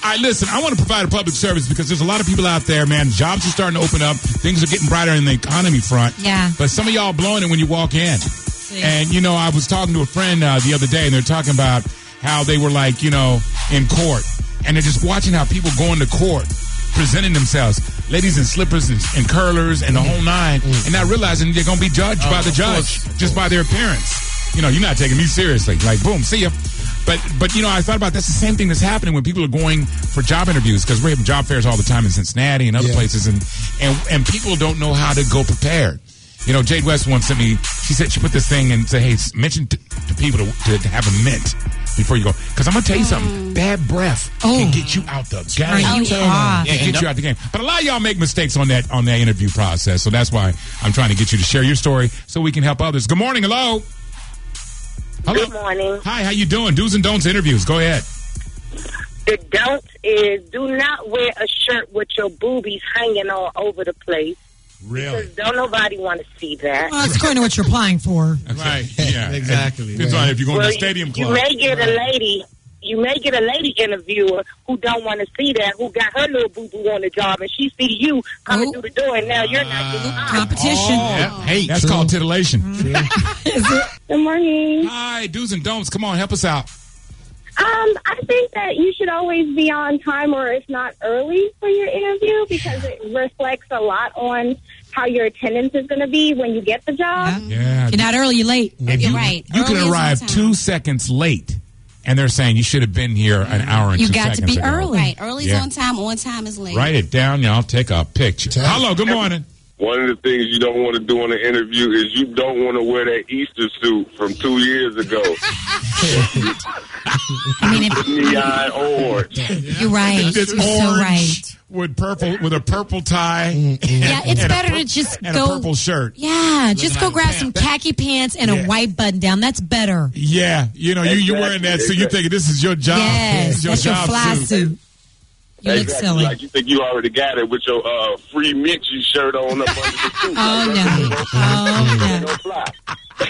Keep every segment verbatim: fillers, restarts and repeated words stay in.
right, listen, I want to provide a public service because there's a lot of people out there, man. Jobs are starting to open up. Things are getting brighter in the economy front. Yeah. But some of y'all blowing it when you walk in. See. And, you know, I was talking to a friend uh, the other day, and they're talking about how they were, like, you know, in court. And they're just watching how people go into court, presenting themselves. Ladies in slippers and, and curlers and the whole nine. Mm-hmm. And not realizing they're going to be judged oh, by the judge just by their appearance. You know, you're not taking me seriously. Like, boom, see ya. But, but you know, I thought about that's the same thing that's happening when people are going for job interviews because we're having job fairs all the time in Cincinnati and other yeah. places, and, and and people don't know how to go prepared. You know, Jade West once sent me, she said she put this thing and said, hey, mention to, to people to, to, to have a mint before you go. Because I'm going to tell you something. Bad breath oh. can get you out the game. Oh, yeah. Yeah, yeah, get you out the game. But a lot of y'all make mistakes on that on that interview process, so that's why I'm trying to get you to share your story so we can help others. Good morning. Hello. Hello. Good morning. Hi, how you doing? Do's and don'ts interviews. Go ahead. The don't is do not wear a shirt with your boobies hanging all over the place. Really? Because don't nobody want to see that. Well, that's according to what you're applying for. Okay. Right. Yeah. Exactly. Depends on if you're going well, to the stadium you, club. You may get a lady. You may get a lady interviewer who don't want to see that, who got her little boo-boo on the job, and she see you coming oh. through the door, and now you're not getting uh, competition. Oh, yeah. Hey, that's True. called titillation. Good morning. Hi, do's and don'ts. Come on, help us out. Um, I think that you should always be on time, or if not early, for your interview because it reflects a lot on how your attendance is going to be when you get the job. Yeah. yeah. If you're not early, you're late. If you're you, right. You early can arrive two seconds late, and they're saying you should have been here an hour and you two got seconds to be ago. early. Right. Early's Yeah. on time. On time is late. Write it down, and I'll take a picture. Hello, good morning. One of the things you don't want to do in an interview is you don't want to wear that Easter suit from two years ago. I mean, if, neon orange. You're right. It's You're orange so right. with purple with a purple tie. Yeah, it's and better pur- to just and go. a purple shirt. Yeah, just go like grab pants. some khaki pants and Yeah. a white button down. That's better. Yeah, you know, you you're wearing that, so you're thinking this is your job. Yes, It's your that's your job fly suit. suit. You look Exactly. silly. Like you think you already got it with your uh, free Mitchie shirt on up under the suit. Oh, no. Oh, no.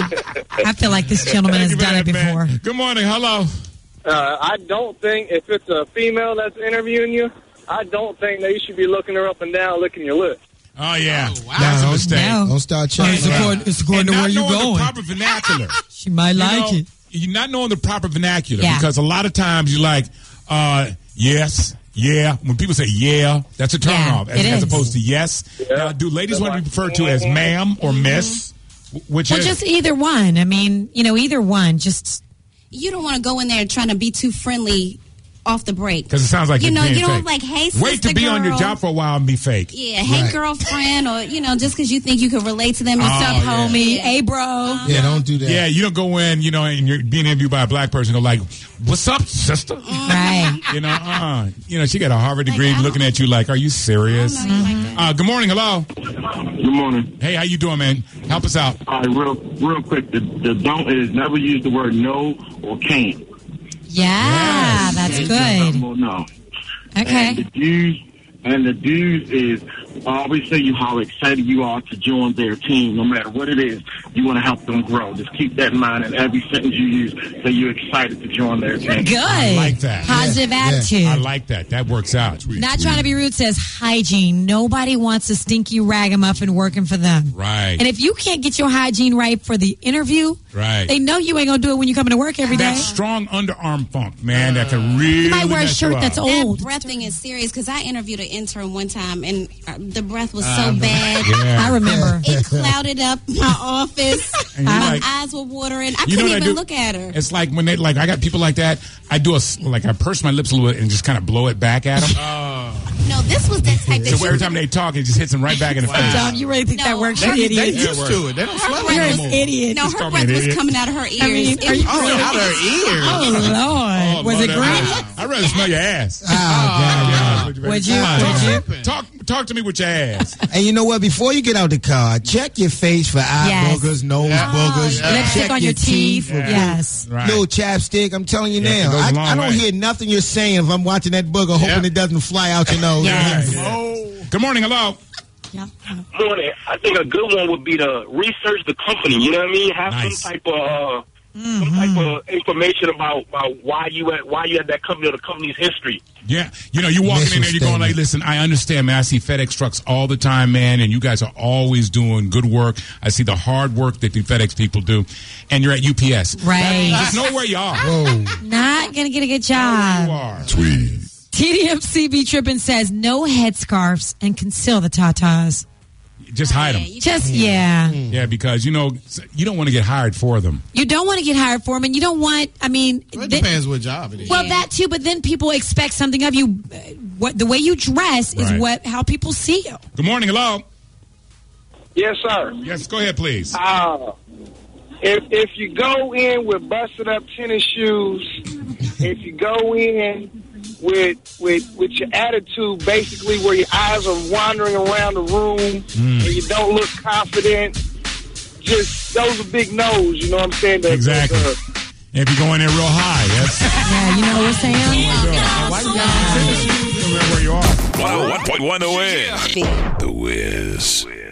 No. I feel like this gentleman has Thank you done it for that, before. man. Good morning. Hello. Uh, I don't think if it's a female that's interviewing you, I don't think that you should be looking her up and down, licking your lips. Oh, yeah. Oh, wow. That's a No, mistake. no. Don't start checking. It's according, it's according And to not where you're knowing going. the proper vernacular. She might You like know, it. You're not knowing the proper vernacular Yeah. because a lot of times you're like, uh, yes, yeah. When people say yeah, that's a turn Yeah, off as, it as is. opposed to yes. Now, do ladies want to be referred to as ma'am or miss? Which Well, is just either one. I mean, you know, either one. Just You don't want to go in there trying to be too friendly off the break. because it sounds like You you're know, being you don't fake. like, hey, sister Wait to be on your girl. job for a while and be fake. Yeah, hey, Right. girlfriend, or, you know, just because you think you can relate to them. Oh, What's up, yeah. homie. Hey, bro. Yeah, don't do that. Yeah, you don't go in, you know, and you're being interviewed by a black person. Go like, "What's up, sister?" Right. You know, uh, you know, she got a Harvard degree, I don't- looking at you like, "Are you serious?" I don't know you like that. Uh, good morning. Hello. Good morning. Hey, how you doing, man? Help us out. All right, real, real quick. The, the don't is never use the word no or can't. Yeah, Yes. that's Can't good. do nothing more, no. And Okay. the dues, and the dues is always say you how excited you are to join their team, no matter what it is. You want to help them grow. Just keep that in mind in every sentence you use. Say you're excited to join their You're team. good. I like that. Positive Yeah, yeah. attitude. I like that. That works out. Not trying to be rude says hygiene. Nobody wants a stinky ragamuffin working for them. Right. And if you can't get your hygiene right for the interview, Right. they know you ain't going to do it when you come to work every day. That strong underarm funk, man, that can really You might wear a mess you shirt up. that's That old. breath thing is serious because I interviewed an intern one time and uh, the breath was so bad. Yeah. I remember. It clouded up my office. And you're My like- eyes were watering. I You know couldn't what I even do? look at her. It's like when they like I got people like that. I do a s- like I purse my lips a little bit and just kind of blow it back at them. No, this was that type that So every time they talk, it just hits them right back in the face. Tom, you really think No, that works? they- You They idiot. used to it. They don't smell breath You're it an no more. idiot. No, Just her call me an breath was idiot. coming out of her ears. I mean, It are you- was- Oh, out of her ears. Oh, Lord. Oh, Was it mother- green? I'd rather smell your ass. Oh, God. Would Would you? Talk, Would you? talk, talk to me with your ass. And you know what? Before you get out the car, check your face for eye Yes. boogers, nose Yeah. boogers. Lipstick Check on your teeth. for Yes. Right. little chapstick. I'm telling you Yeah, it now. goes a I, long I don't way. hear nothing you're saying if I'm watching that booger, hoping Yeah. it doesn't fly out your nose. Yes. Good morning. Hello. Yeah. Morning. I think a good one would be to research the company. You know what I mean? Have Nice. some type of uh, some type of information about, about why you at why you at that company or the company's history. Yeah, you know, you're walking in there, you're going like, listen, I understand, man. I see FedEx trucks all the time, man, and you guys are always doing good work. I see the hard work that the FedEx people do, and you're at U P S. Right. Just know where you are. Whoa. Not going to get a good job. You are. Tweet. T D M C B Trippin says no headscarves and conceal the tatas. Just hide them. Just, yeah. Yeah, because, you know, you don't want to get hired for them. You don't want to get hired for them, and you don't want, I mean. Well, it th- depends what job it is. Well, that too, but then people expect something of you. Uh, What the way you dress is Right. what how people see you. Good morning. Hello. Yes, sir. Yes, go ahead, please. Uh, if if you go in with busted up tennis shoes, if you go in with with with your attitude, basically where your eyes are wandering around the room, Mm. and you don't look confident, just those are big no's. You know what I'm saying? The- Exactly. the- If you go in there real high, that's Yeah, you know what we're saying? why you got remember where you are. one oh one point one The Wiz. The Wiz.